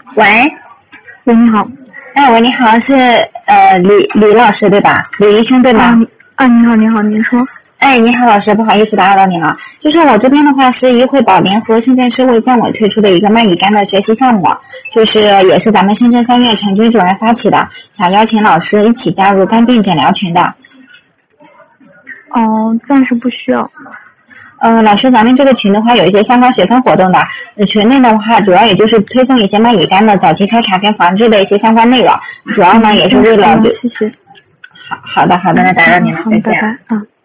喂， 喂，你好。 喂，你好，是李老师对吧？李医生对吗？ 你好，您说。 你好，老师，不好意思打扰到你了。就是我这边的话是医惠宝联合现在是为在我推出的一个麦乙肝的学习项目，就是也是咱们深圳3月陈军主任发起的，想邀请老师一起加入肝病诊疗群的。 暂时不需要。 老师，咱们这个群的话有一些相关学分活动的，群内的话主要也就是推送一些麦乙肝的早期筛查跟防治的一些相关内容，主要呢也是为了谢谢。 好的，那打扰您了，再见。 拜拜。